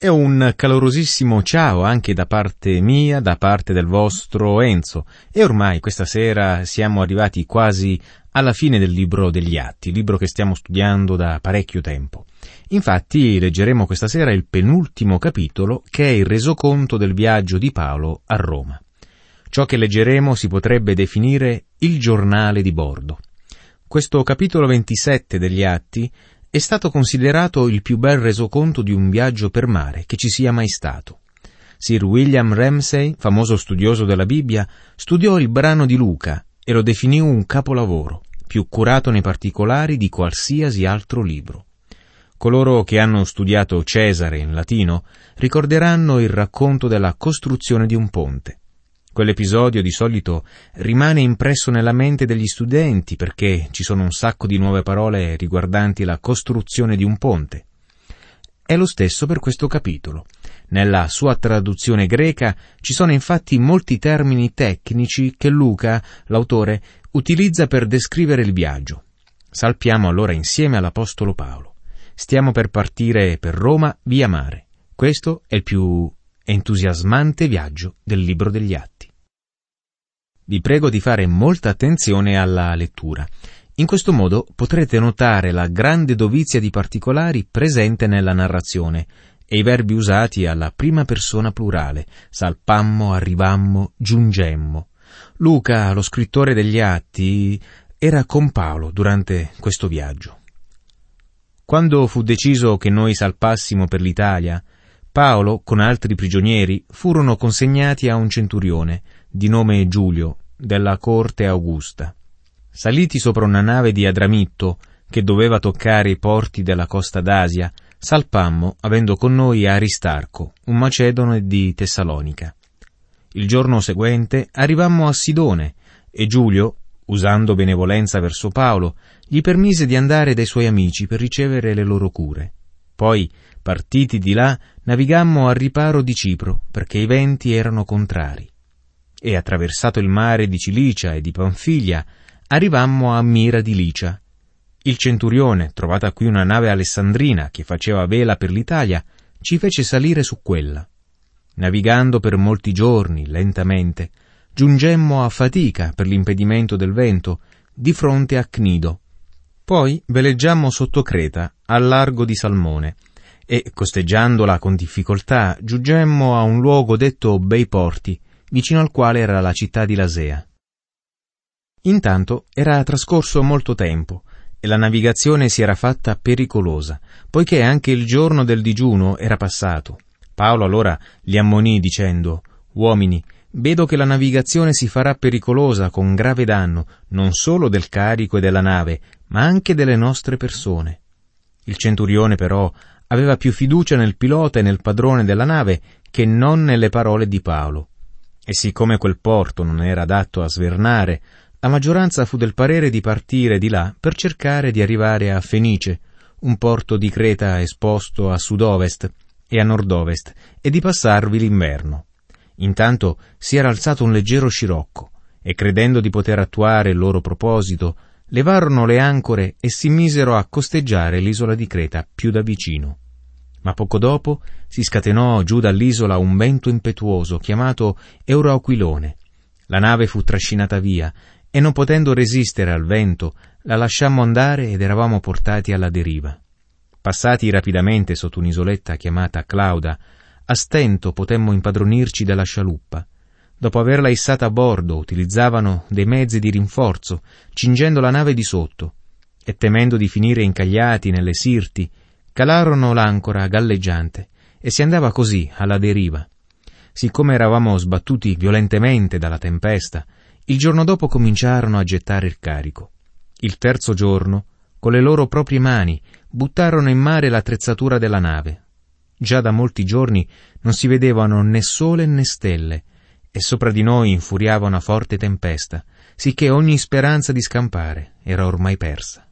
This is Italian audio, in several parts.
E un calorosissimo ciao anche da parte mia, da parte del vostro Enzo. E ormai questa sera siamo arrivati quasi alla fine del libro degli Atti, libro che stiamo studiando da parecchio tempo. Infatti leggeremo questa sera il penultimo capitolo, che è il resoconto del viaggio di Paolo a Roma. Ciò che leggeremo si potrebbe definire il giornale di bordo. Questo capitolo 27 degli Atti è stato considerato il più bel resoconto di un viaggio per mare che ci sia mai stato. Sir William Ramsay, famoso studioso della Bibbia, studiò il brano di Luca e lo definì un capolavoro, più curato nei particolari di qualsiasi altro libro. Coloro che hanno studiato Cesare in latino ricorderanno il racconto della costruzione di un ponte. Quell'episodio di solito rimane impresso nella mente degli studenti perché ci sono un sacco di nuove parole riguardanti la costruzione di un ponte. È lo stesso per questo capitolo. Nella sua traduzione greca ci sono infatti molti termini tecnici che Luca, l'autore, utilizza per descrivere il viaggio. Salpiamo allora insieme all'Apostolo Paolo. Stiamo per partire per Roma via mare. Questo è il più entusiasmante viaggio del libro degli Atti. Vi prego di fare molta attenzione alla lettura. In questo modo potrete notare la grande dovizia di particolari presente nella narrazione e i verbi usati alla prima persona plurale: salpammo, arrivammo, giungemmo. Luca, lo scrittore degli Atti, era con Paolo durante questo viaggio. Quando fu deciso che noi salpassimo per l'Italia, Paolo, con altri prigionieri, furono consegnati a un centurione, di nome Giulio, della corte Augusta. Saliti sopra una nave di Adramitto, che doveva toccare i porti della costa d'Asia, salpammo, avendo con noi Aristarco, un macedone di Tessalonica. Il giorno seguente arrivammo a Sidone, e Giulio, usando benevolenza verso Paolo, gli permise di andare dai suoi amici per ricevere le loro cure. Poi, partiti di là, navigammo al riparo di Cipro, perché i venti erano contrari. E attraversato il mare di Cilicia e di Panfilia, arrivammo a Mira di Licia. Il centurione, trovata qui una nave alessandrina che faceva vela per l'Italia, ci fece salire su quella. Navigando per molti giorni, lentamente, giungemmo a Fatica per l'impedimento del vento, di fronte a Cnido. Poi veleggiammo sotto Creta, al largo di Salmone, e, costeggiandola con difficoltà, giungemmo a un luogo detto Bei Porti, vicino al quale era la città di Lasea. Intanto era trascorso molto tempo, e la navigazione si era fatta pericolosa, poiché anche il giorno del digiuno era passato. Paolo allora li ammonì dicendo: «Uomini, vedo che la navigazione si farà pericolosa con grave danno, non solo del carico e della nave, ma anche delle nostre persone». Il centurione però aveva più fiducia nel pilota e nel padrone della nave che non nelle parole di Paolo. E siccome quel porto non era adatto a svernare, la maggioranza fu del parere di partire di là per cercare di arrivare a Fenice, un porto di Creta esposto a sud-ovest e a nord-ovest, e di passarvi l'inverno. Intanto si era alzato un leggero scirocco, e credendo di poter attuare il loro proposito, levarono le ancore e si misero a costeggiare l'isola di Creta più da vicino. Ma poco dopo si scatenò giù dall'isola un vento impetuoso chiamato Euroaquilone. La nave fu trascinata via e, non potendo resistere al vento, la lasciammo andare ed eravamo portati alla deriva. Passati rapidamente sotto un'isoletta chiamata Clauda, a stento potemmo impadronirci della scialuppa. Dopo averla issata a bordo, utilizzavano dei mezzi di rinforzo, cingendo la nave di sotto, e temendo di finire incagliati nelle sirti, calarono l'ancora galleggiante e si andava così alla deriva. Siccome eravamo sbattuti violentemente dalla tempesta, il giorno dopo cominciarono a gettare il carico. Il terzo giorno, con le loro proprie mani, buttarono in mare l'attrezzatura della nave. Già da molti giorni non si vedevano né sole né stelle, e sopra di noi infuriava una forte tempesta, sicché ogni speranza di scampare era ormai persa.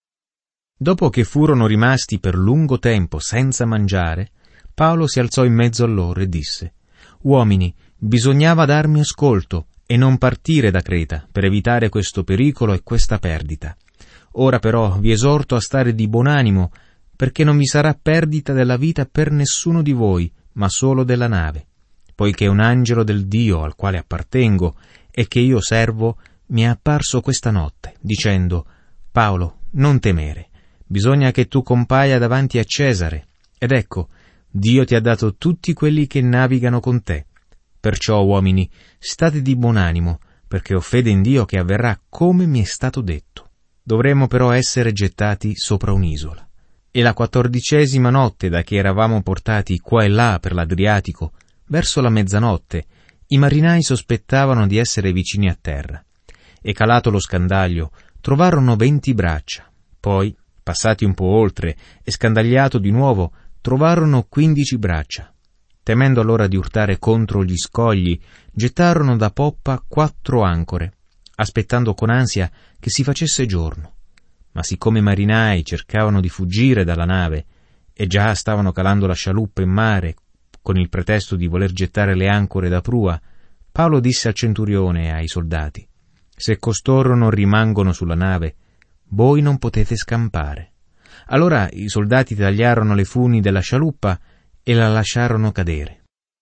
Dopo che furono rimasti per lungo tempo senza mangiare, Paolo si alzò in mezzo a loro e disse: «Uomini, bisognava darmi ascolto e non partire da Creta per evitare questo pericolo e questa perdita. Ora però vi esorto a stare di buon animo, perché non vi sarà perdita della vita per nessuno di voi, ma solo della nave, poiché un angelo del Dio al quale appartengo e che io servo mi è apparso questa notte, dicendo: Paolo, non temere, bisogna che tu compaia davanti a Cesare, ed ecco, Dio ti ha dato tutti quelli che navigano con te. Perciò, uomini, state di buon animo, perché ho fede in Dio che avverrà come mi è stato detto. Dovremmo però essere gettati sopra un'isola. E la 14ª notte da che eravamo portati qua e là per l'Adriatico, verso la mezzanotte, i marinai sospettavano di essere vicini a terra. E calato lo scandaglio, trovarono 20 braccia. Poi, passati un po' oltre e scandagliato di nuovo, trovarono 15 braccia. Temendo allora di urtare contro gli scogli, gettarono da poppa 4 ancore, aspettando con ansia che si facesse giorno. Ma siccome i marinai cercavano di fuggire dalla nave e già stavano calando la scialuppa in mare con il pretesto di voler gettare le ancore da prua, Paolo disse al centurione e ai soldati: «Se costoro non rimangono sulla nave, voi non potete scampare». Allora i soldati tagliarono le funi della scialuppa e la lasciarono cadere.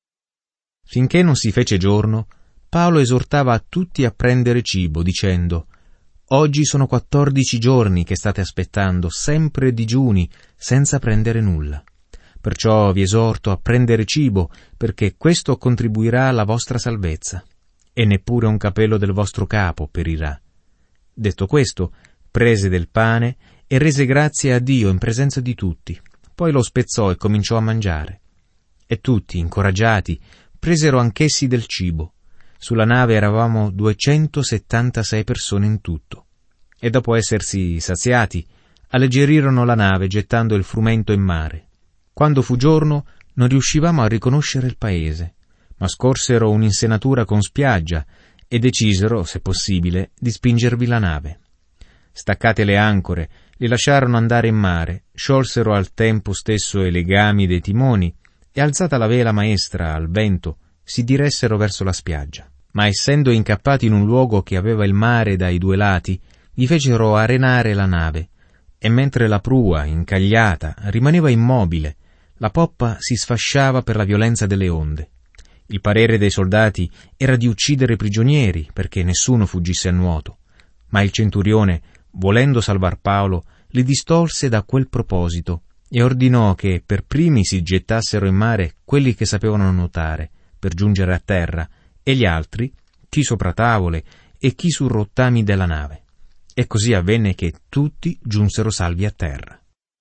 Finché non si fece giorno, Paolo esortava tutti a prendere cibo, dicendo: «Oggi sono 14 giorni che state aspettando, sempre digiuni, senza prendere nulla. Perciò vi esorto a prendere cibo, perché questo contribuirà alla vostra salvezza, e neppure un capello del vostro capo perirà». Detto questo, prese del pane e rese grazie a Dio in presenza di tutti. Poi lo spezzò e cominciò a mangiare. E tutti, incoraggiati, presero anch'essi del cibo. Sulla nave eravamo 276 persone in tutto. E dopo essersi saziati, alleggerirono la nave gettando il frumento in mare. Quando fu giorno, non riuscivamo a riconoscere il paese, ma scorsero un'insenatura con spiaggia e decisero, se possibile, di spingervi la nave. Staccate le ancore, li lasciarono andare in mare, sciolsero al tempo stesso i legami dei timoni e, alzata la vela maestra al vento, si diressero verso la spiaggia. Ma essendo incappati in un luogo che aveva il mare dai 2 lati, gli fecero arenare la nave, e mentre la prua, incagliata, rimaneva immobile, la poppa si sfasciava per la violenza delle onde. Il parere dei soldati era di uccidere i prigionieri, perché nessuno fuggisse a nuoto, ma il centurione, volendo salvar Paolo, li distolse da quel proposito e ordinò che per primi si gettassero in mare quelli che sapevano nuotare, per giungere a terra, e gli altri, chi sopra tavole e chi su rottami della nave. E così avvenne che tutti giunsero salvi a terra.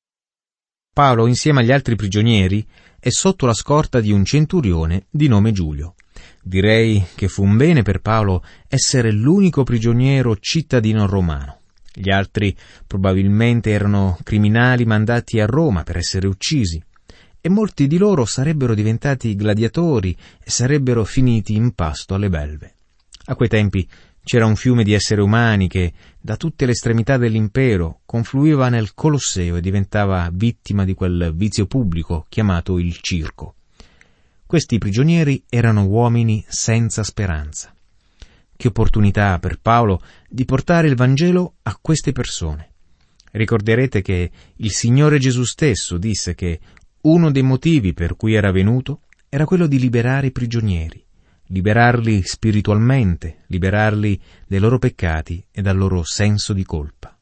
Paolo, insieme agli altri prigionieri, è sotto la scorta di un centurione di nome Giulio. Direi che fu un bene per Paolo essere l'unico prigioniero cittadino romano. Gli altri probabilmente erano criminali mandati a Roma per essere uccisi, e molti di loro sarebbero diventati gladiatori e sarebbero finiti in pasto alle belve. A quei tempi c'era un fiume di esseri umani che, da tutte le estremità dell'impero, confluiva nel Colosseo e diventava vittima di quel vizio pubblico chiamato il circo. Questi prigionieri erano uomini senza speranza. Che opportunità per Paolo di portare il Vangelo a queste persone. Ricorderete che il Signore Gesù stesso disse che uno dei motivi per cui era venuto era quello di liberare i prigionieri, liberarli spiritualmente, liberarli dai loro peccati e dal loro senso di colpa.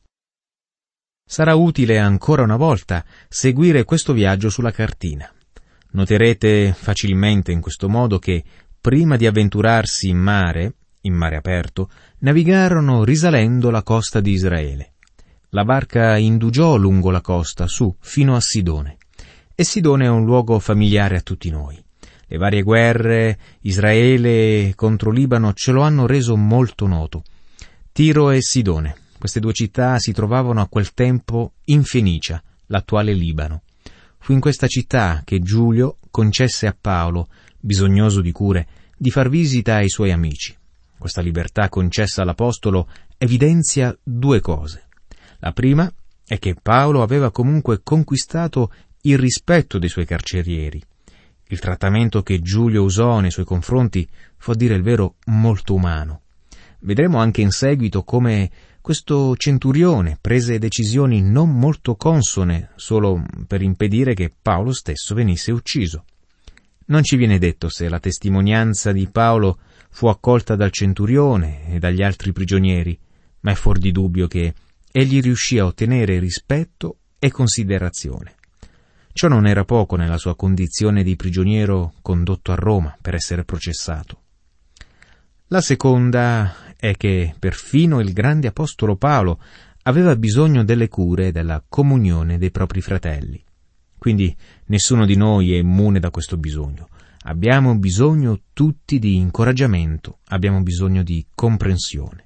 Sarà utile ancora una volta seguire questo viaggio sulla cartina. Noterete facilmente in questo modo che, prima di avventurarsi in mare aperto, navigarono risalendo la costa di Israele. La barca indugiò lungo la costa, su, fino a Sidone. E Sidone è un luogo familiare a tutti noi. Le varie guerre, Israele contro Libano, ce lo hanno reso molto noto. Tiro e Sidone, queste 2 città si trovavano a quel tempo in Fenicia, l'attuale Libano. Fu in questa città che Giulio concesse a Paolo, bisognoso di cure, di far visita ai suoi amici. Questa libertà concessa all'Apostolo evidenzia 2 cose. La prima è che Paolo aveva comunque conquistato il rispetto dei suoi carcerieri. Il trattamento che Giulio usò nei suoi confronti fu, a dire il vero, molto umano. Vedremo anche in seguito come questo centurione prese decisioni non molto consone solo per impedire che Paolo stesso venisse ucciso. Non ci viene detto se la testimonianza di Paolo fu accolta dal centurione e dagli altri prigionieri, ma è fuor di dubbio che egli riuscì a ottenere rispetto e considerazione. Ciò non era poco nella sua condizione di prigioniero condotto a Roma per essere processato. La seconda è che perfino il grande apostolo Paolo aveva bisogno delle cure e della comunione dei propri fratelli. Quindi nessuno di noi è immune da questo bisogno. Abbiamo bisogno tutti di incoraggiamento, abbiamo bisogno di comprensione.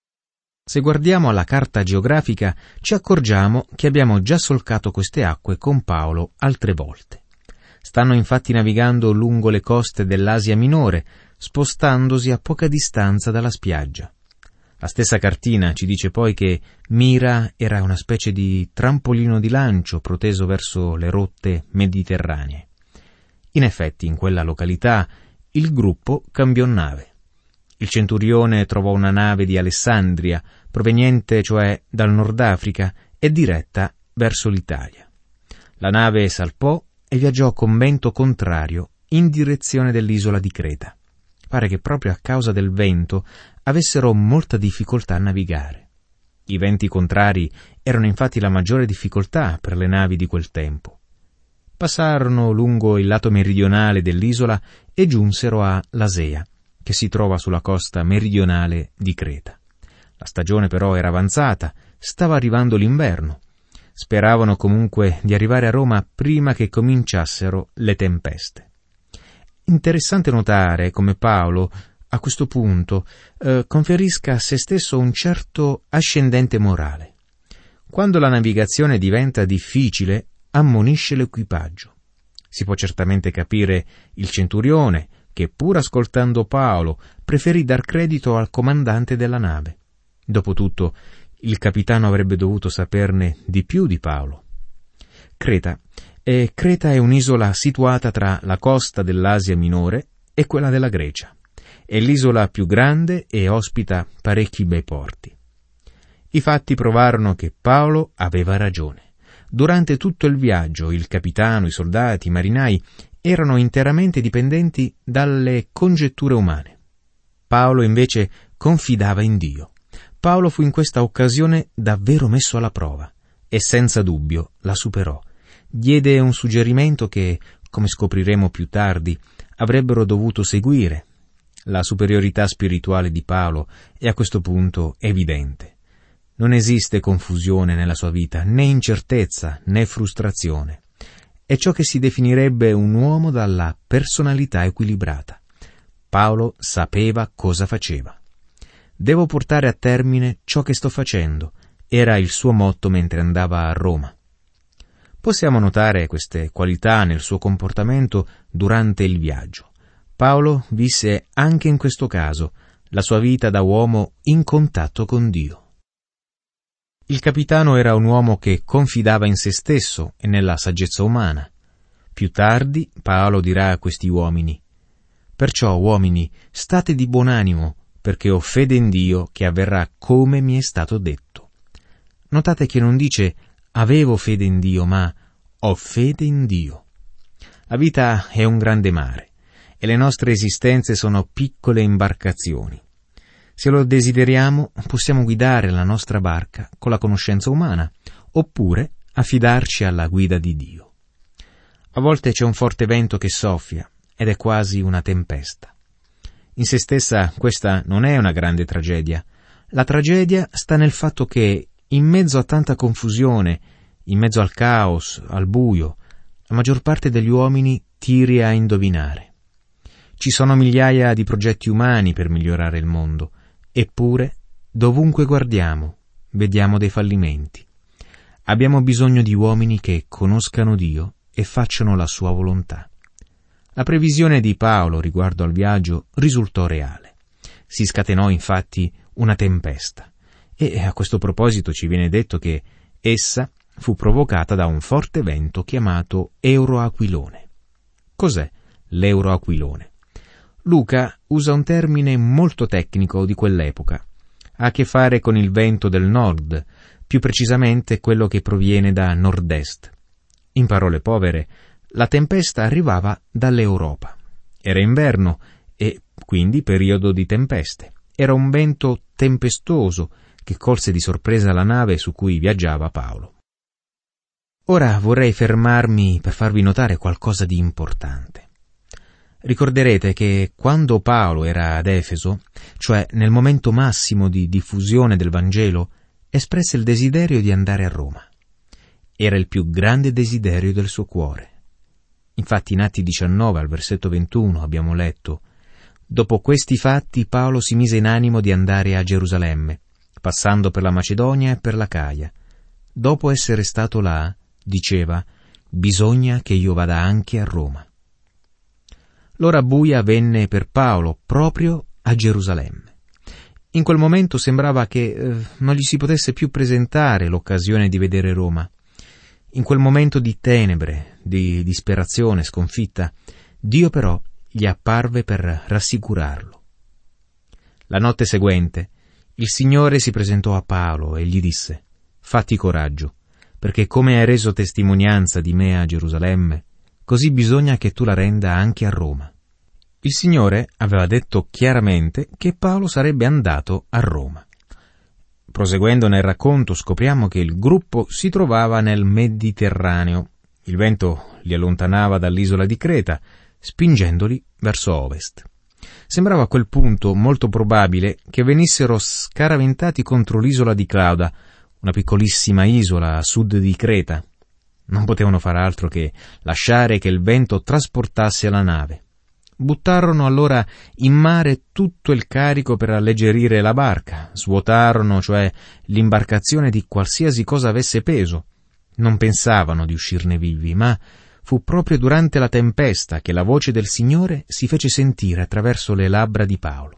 Se guardiamo alla carta geografica ci accorgiamo che abbiamo già solcato queste acque con Paolo altre volte. Stanno infatti navigando lungo le coste dell'Asia Minore, spostandosi a poca distanza dalla spiaggia. La stessa cartina ci dice poi che Mira era una specie di trampolino di lancio proteso verso le rotte mediterranee. In effetti, in quella località, il gruppo cambiò nave. Il centurione trovò una nave di Alessandria, proveniente cioè dal Nord Africa e diretta verso l'Italia. La nave salpò e viaggiò con vento contrario in direzione dell'isola di Creta. Pare che proprio a causa del vento avessero molta difficoltà a navigare. I venti contrari erano infatti la maggiore difficoltà per le navi di quel tempo. Passarono lungo il lato meridionale dell'isola e giunsero a Lasea, che si trova sulla costa meridionale di Creta. La stagione però era avanzata, stava arrivando l'inverno. Speravano comunque di arrivare a Roma prima che cominciassero le tempeste. Interessante notare come Paolo, a questo punto, conferisca a se stesso un certo ascendente morale. Quando la navigazione diventa difficile, ammonisce l'equipaggio. Si può certamente capire il centurione, che pur ascoltando Paolo, preferì dar credito al comandante della nave. Dopotutto, il capitano avrebbe dovuto saperne di più di Paolo. Creta è un'isola situata tra la costa dell'Asia Minore e quella della Grecia. È l'isola più grande e ospita parecchi bei porti. I fatti provarono che Paolo aveva ragione. Durante tutto il viaggio il capitano, i soldati, i marinai erano interamente dipendenti dalle congetture umane. Paolo invece confidava in Dio. Paolo fu in questa occasione davvero messo alla prova e senza dubbio la superò. Diede un suggerimento che, come scopriremo più tardi, avrebbero dovuto seguire. La superiorità spirituale di Paolo è a questo punto evidente. Non esiste confusione nella sua vita, né incertezza, né frustrazione. È ciò che si definirebbe un uomo dalla personalità equilibrata. Paolo sapeva cosa faceva. Devo portare a termine ciò che sto facendo, era il suo motto mentre andava a Roma. Possiamo notare queste qualità nel suo comportamento durante il viaggio. Paolo visse anche in questo caso la sua vita da uomo in contatto con Dio. Il capitano era un uomo che confidava in se stesso e nella saggezza umana. Più tardi Paolo dirà a questi uomini: «Perciò, uomini, state di buon animo, perché ho fede in Dio che avverrà come mi è stato detto». Notate che non dice «avevo fede in Dio», ma «ho fede in Dio». La vita è un grande mare e le nostre esistenze sono piccole imbarcazioni. Se lo desideriamo, possiamo guidare la nostra barca con la conoscenza umana, oppure affidarci alla guida di Dio. A volte c'è un forte vento che soffia, ed è quasi una tempesta. In se stessa questa non è una grande tragedia. La tragedia sta nel fatto che, in mezzo a tanta confusione, in mezzo al caos, al buio, la maggior parte degli uomini tiri a indovinare. Ci sono migliaia di progetti umani per migliorare il mondo, eppure, dovunque guardiamo, vediamo dei fallimenti. Abbiamo bisogno di uomini che conoscano Dio e facciano la sua volontà. La previsione di Paolo riguardo al viaggio risultò reale. Si scatenò infatti una tempesta e a questo proposito ci viene detto che essa fu provocata da un forte vento chiamato Euroaquilone. Cos'è l'Euroaquilone? Luca usa un termine molto tecnico di quell'epoca. ha a che fare con il vento del nord, più precisamente quello che proviene da nord-est. In parole povere, la tempesta arrivava dall'Europa. Era inverno e quindi periodo di tempeste. Era un vento tempestoso che colse di sorpresa la nave su cui viaggiava Paolo. Ora vorrei fermarmi per farvi notare qualcosa di importante. Ricorderete che quando Paolo era ad Efeso, cioè nel momento massimo di diffusione del Vangelo, espresse il desiderio di andare a Roma. Era il più grande desiderio del suo cuore. Infatti in Atti 19 al versetto 21 abbiamo letto: «Dopo questi fatti Paolo si mise in animo di andare a Gerusalemme, passando per la Macedonia e per l'Acaia. Dopo essere stato là, diceva: bisogna che io vada anche a Roma». L'ora buia venne per Paolo proprio a Gerusalemme. In quel momento sembrava che non gli si potesse più presentare l'occasione di vedere Roma. In quel momento di tenebre, di disperazione, sconfitta, Dio però gli apparve per rassicurarlo. La notte seguente, il Signore si presentò a Paolo e gli disse: «Fatti coraggio, perché come hai reso testimonianza di me a Gerusalemme, così bisogna che tu la renda anche a Roma». Il Signore aveva detto chiaramente che Paolo sarebbe andato a Roma. Proseguendo nel racconto scopriamo che il gruppo si trovava nel Mediterraneo. Il vento li allontanava dall'isola di Creta, spingendoli verso ovest. Sembrava a quel punto molto probabile che venissero scaraventati contro l'isola di Clauda, una piccolissima isola a sud di Creta. Non potevano far altro che lasciare che il vento trasportasse la nave. Buttarono allora in mare tutto il carico per alleggerire la barca, svuotarono cioè l'imbarcazione di qualsiasi cosa avesse peso. Non pensavano di uscirne vivi, ma fu proprio durante la tempesta che la voce del Signore si fece sentire attraverso le labbra di Paolo.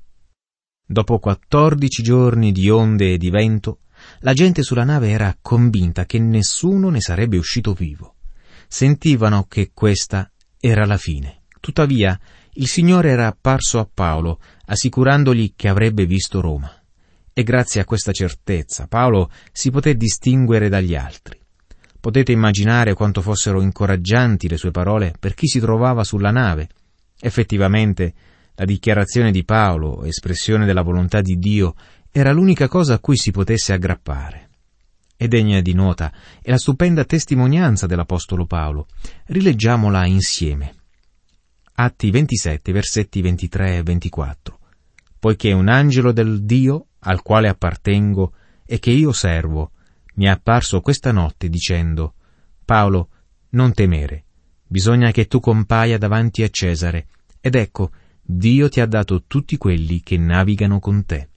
Dopo 14 giorni di onde e di vento, la gente sulla nave era convinta che nessuno ne sarebbe uscito vivo. Sentivano che questa era la fine. Tuttavia, il Signore era apparso a Paolo, assicurandogli che avrebbe visto Roma. E grazie a questa certezza, Paolo si poté distinguere dagli altri. Potete immaginare quanto fossero incoraggianti le sue parole per chi si trovava sulla nave. Effettivamente, la dichiarazione di Paolo, espressione della volontà di Dio, era l'unica cosa a cui si potesse aggrappare. E degna di nota è la stupenda testimonianza dell'Apostolo Paolo. Rileggiamola insieme. Atti 27, versetti 23 e 24. «Poiché un angelo del Dio, al quale appartengo e che io servo, mi è apparso questa notte dicendo: Paolo, non temere, bisogna che tu compaia davanti a Cesare, ed ecco, Dio ti ha dato tutti quelli che navigano con te».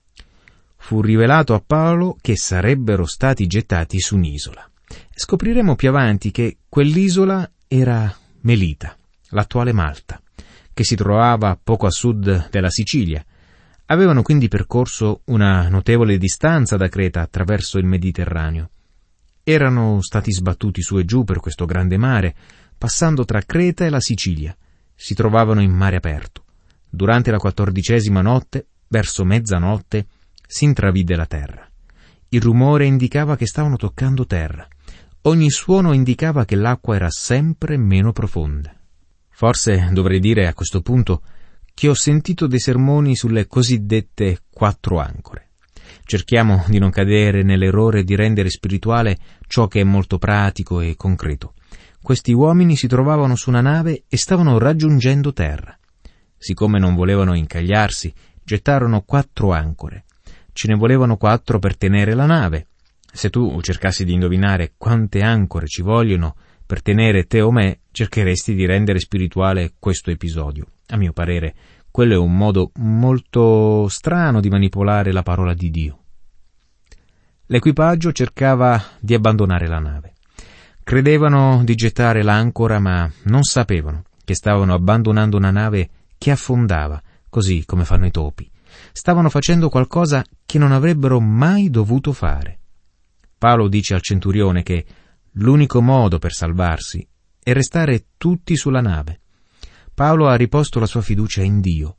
Fu rivelato a Paolo che sarebbero stati gettati su un'isola. Scopriremo più avanti che quell'isola era Melita, l'attuale Malta, che si trovava poco a sud della Sicilia. Avevano quindi percorso una notevole distanza da Creta attraverso il Mediterraneo. Erano stati sbattuti su e giù per questo grande mare, passando tra Creta e la Sicilia. Si trovavano in mare aperto. Durante la 14ª notte, verso mezzanotte, si intravide la terra. Il rumore indicava che stavano toccando terra. Ogni suono indicava che l'acqua era sempre meno profonda. Forse dovrei dire a questo punto che ho sentito dei sermoni sulle cosiddette 4 ancore. Cerchiamo di non cadere nell'errore di rendere spirituale ciò che è molto pratico e concreto. Questi uomini si trovavano su una nave e stavano raggiungendo terra. Siccome non volevano incagliarsi, gettarono 4 ancore. Ce ne volevano 4 per tenere la nave. Se tu cercassi di indovinare quante ancore ci vogliono per tenere te o me, cercheresti di rendere spirituale questo episodio. A mio parere, quello è un modo molto strano di manipolare la parola di Dio. L'equipaggio cercava di abbandonare la nave. Credevano di gettare l'ancora, ma non sapevano che stavano abbandonando una nave che affondava, così come fanno i topi. Stavano facendo qualcosa che non avrebbero mai dovuto fare. Paolo dice al centurione che l'unico modo per salvarsi è restare tutti sulla nave. Paolo ha riposto la sua fiducia in Dio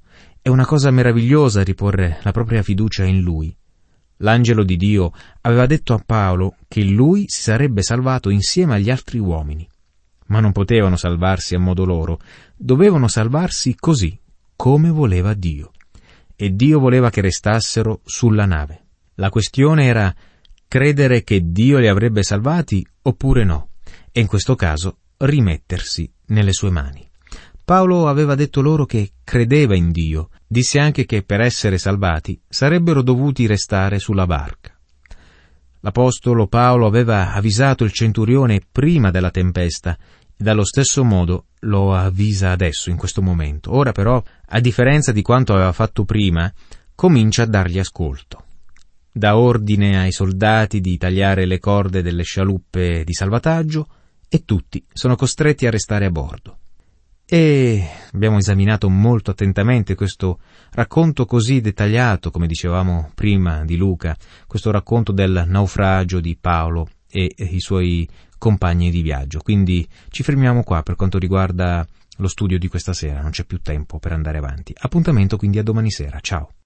È una cosa meravigliosa riporre la propria fiducia in Lui. L'angelo di Dio aveva detto a Paolo che lui si sarebbe salvato insieme agli altri uomini. Ma non potevano salvarsi a modo loro, dovevano salvarsi così, come voleva Dio. E Dio voleva che restassero sulla nave. La questione era credere che Dio li avrebbe salvati oppure no, e in questo caso rimettersi nelle sue mani. Paolo aveva detto loro che credeva in Dio, disse anche che per essere salvati sarebbero dovuti restare sulla barca. L'apostolo Paolo aveva avvisato il centurione prima della tempesta e dallo stesso modo lo avvisa adesso, in questo momento. Ora però, a differenza di quanto aveva fatto prima, comincia a dargli ascolto. Dà ordine ai soldati di tagliare le corde delle scialuppe di salvataggio e tutti sono costretti a restare a bordo. E abbiamo esaminato molto attentamente questo racconto così dettagliato, come dicevamo prima di Luca, questo racconto del naufragio di Paolo e i suoi compagni di viaggio. Quindi ci fermiamo qua per quanto riguarda lo studio di questa sera, non c'è più tempo per andare avanti. Appuntamento quindi a domani sera, ciao!